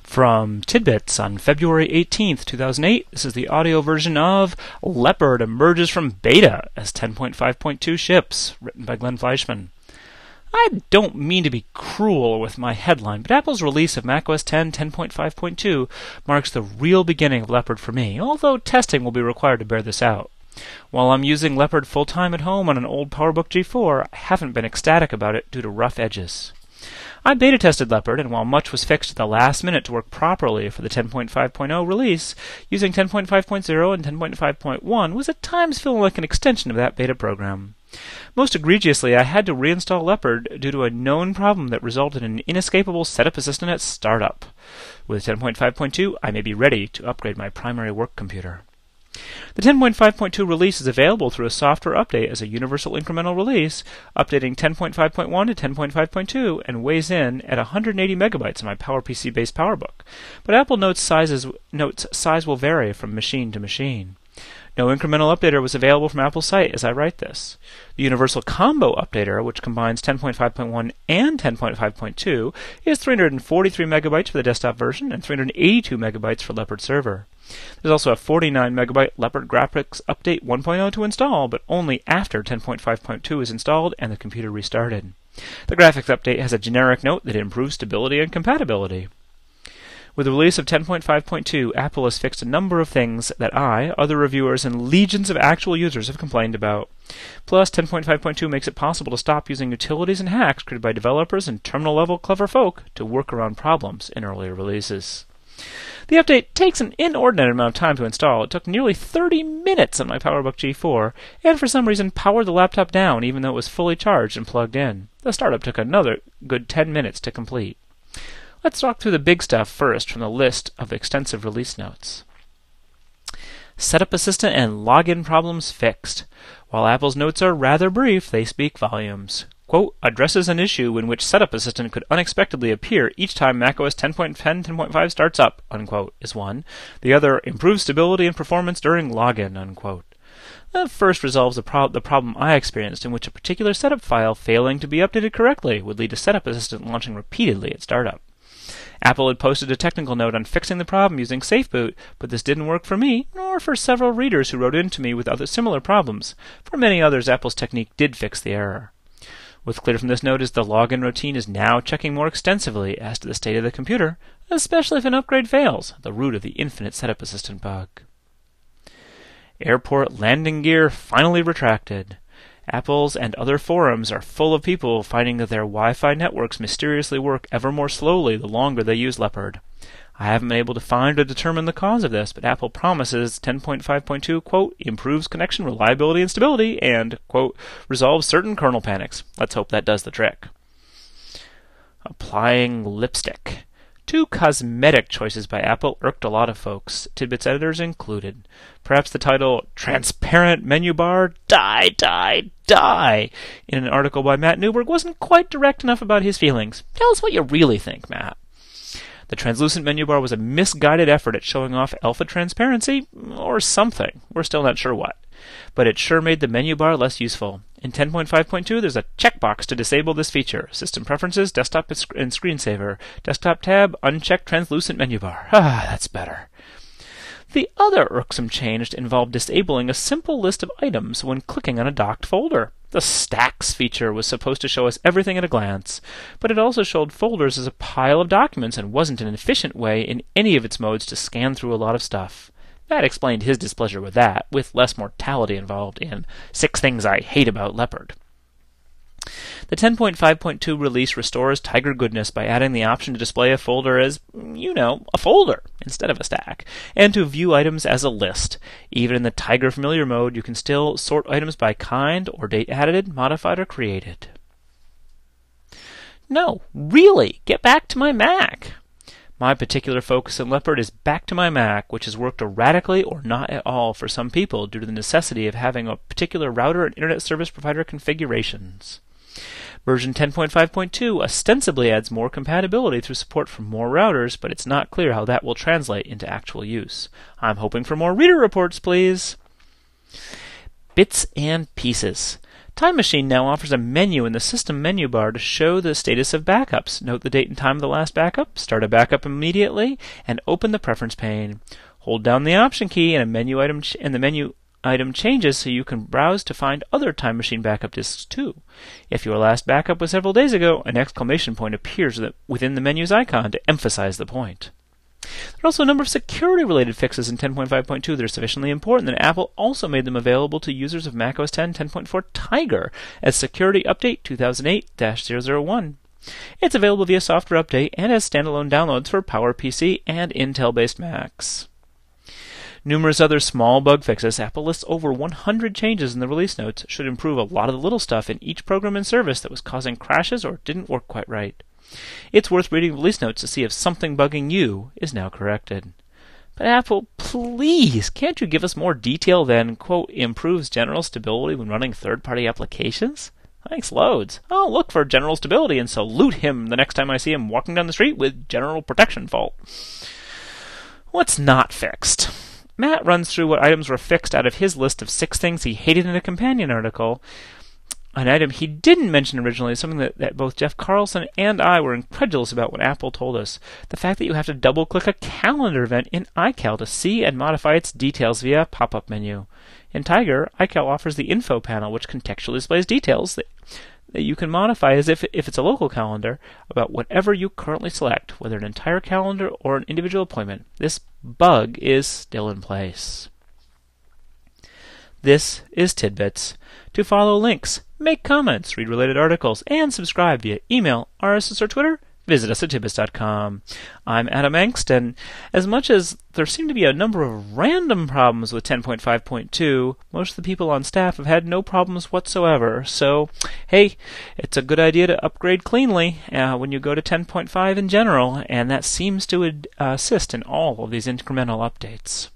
From Tidbits on February 18th, 2008, this is the audio version of Leopard Emerges from Beta as 10.5.2 Ships, written by Glenn Fleischman. I don't mean to be cruel with my headline, but Apple's release of macOS 10 10.5.2 marks the real beginning of Leopard for me, although testing will be required to bear this out. While I'm using Leopard full-time at home on an old PowerBook G4, I haven't been ecstatic about it due to rough edges. I beta tested Leopard, and while much was fixed at the last minute to work properly for the 10.5.0 release, using 10.5.0 and 10.5.1 was at times feeling like an extension of that beta program. Most egregiously, I had to reinstall Leopard due to a known problem that resulted in an inescapable setup assistant at startup. With 10.5.2, I may be ready to upgrade my primary work computer. The 10.5.2 release is available through a software update as a universal incremental release, updating 10.5.1 to 10.5.2 and weighs in at 180 megabytes on my PowerPC-based PowerBook. But Apple notes size will vary from machine to machine. No incremental updater was available from Apple's site as I write this. The Universal Combo Updater, which combines 10.5.1 and 10.5.2, is 343 megabytes for the desktop version and 382 megabytes for Leopard Server. There's also a 49 megabyte Leopard Graphics Update 1.0 to install, but only after 10.5.2 is installed and the computer restarted. The graphics update has a generic note that improves stability and compatibility. With the release of 10.5.2, Apple has fixed a number of things that I, other reviewers, and legions of actual users have complained about. Plus, 10.5.2 makes it possible to stop using utilities and hacks created by developers and terminal-level clever folk to work around problems in earlier releases. The update takes an inordinate amount of time to install. It took nearly 30 minutes on my PowerBook G4, and for some reason powered the laptop down even though it was fully charged and plugged in. The startup took another good 10 minutes to complete. Let's talk through the big stuff first from the list of extensive release notes. Setup Assistant and login problems fixed. While Apple's notes are rather brief, they speak volumes. Quote, addresses an issue in which Setup Assistant could unexpectedly appear each time macOS 10.10 10.5 starts up, unquote, is one. The other, improves stability and performance during login, unquote. The first resolves the problem I experienced in which a particular setup file failing to be updated correctly would lead to Setup Assistant launching repeatedly at startup. Apple had posted a technical note on fixing the problem using SafeBoot, but this didn't work for me, nor for several readers who wrote in to me with other similar problems. For many others, Apple's technique did fix the error. What's clear from this note is the login routine is now checking more extensively as to the state of the computer, especially if an upgrade fails, the root of the infinite Setup Assistant bug. Airport landing gear finally retracted. Apple's and other forums are full of people finding that their Wi-Fi networks mysteriously work ever more slowly the longer they use Leopard. I haven't been able to find or determine the cause of this, but Apple promises 10.5.2, quote, improves connection reliability and stability, and, quote, resolves certain kernel panics. Let's hope that does the trick. Applying lipstick. 2 cosmetic choices by Apple irked a lot of folks, Tidbits editors included. Perhaps the title, Transparent Menu Bar, Die, Die, Die, in an article by Matt Newberg wasn't quite direct enough about his feelings. Tell us what you really think, Matt. The translucent menu bar was a misguided effort at showing off alpha transparency, or something. We're still not sure what. But it sure made the menu bar less useful. In 10.5.2, there's a checkbox to disable this feature. System Preferences, Desktop and Screensaver. Desktop tab, uncheck translucent menu bar. That's better. The other irksome change involved disabling a simple list of items when clicking on a docked folder. The Stacks feature was supposed to show us everything at a glance, but it also showed folders as a pile of documents and wasn't an efficient way in any of its modes to scan through a lot of stuff. That explained his displeasure with that, with less mortality involved in 6 Things I Hate About Leopard. The 10.5.2 release restores Tiger goodness by adding the option to display a folder as, a folder instead of a stack, and to view items as a list. Even in the Tiger familiar mode, you can still sort items by kind or date added, modified, or created. No, really, get back to my Mac. My particular focus in Leopard is back to my Mac, which has worked erratically or not at all for some people due to the necessity of having a particular router and internet service provider configurations. Version 10.5.2 ostensibly adds more compatibility through support for more routers, but it's not clear how that will translate into actual use. I'm hoping for more reader reports, please. Bits and pieces. Time Machine now offers a menu in the system menu bar to show the status of backups. Note the date and time of the last backup, start a backup immediately, and open the preference pane. Hold down the Option key and the menu item changes so you can browse to find other Time Machine backup disks too. If your last backup was several days ago, an exclamation point appears within the menu's icon to emphasize the point. There are also a number of security-related fixes in 10.5.2 that are sufficiently important that Apple also made them available to users of macOS 10 10.4 Tiger as Security Update 2008-001. It's available via software update and as standalone downloads for PowerPC and Intel-based Macs. Numerous other small bug fixes. Apple lists over 100 changes in the release notes. Should improve a lot of the little stuff in each program and service that was causing crashes or didn't work quite right. It's worth reading release notes to see if something bugging you is now corrected. But Apple, please, can't you give us more detail than, quote, improves general stability when running third-party applications? Thanks loads. I'll look for general stability and salute him the next time I see him walking down the street with general protection fault. What's not fixed? Matt runs through what items were fixed out of his list of 6 things he hated in a companion article. An item he didn't mention originally is something that both Jeff Carlson and I were incredulous about when Apple told us. The fact that you have to double-click a calendar event in iCal to see and modify its details via a pop-up menu. In Tiger, iCal offers the info panel, which contextually displays details that you can modify as if it's a local calendar about whatever you currently select, whether an entire calendar or an individual appointment. This bug is still in place. This is Tidbits. To follow links, make comments, read related articles, and subscribe via email, RSS, or Twitter, visit us at tidbits.com. I'm Adam Engst, and as much as there seem to be a number of random problems with 10.5.2, most of the people on staff have had no problems whatsoever. So, hey, it's a good idea to upgrade cleanly when you go to 10.5 in general, and that seems to assist in all of these incremental updates.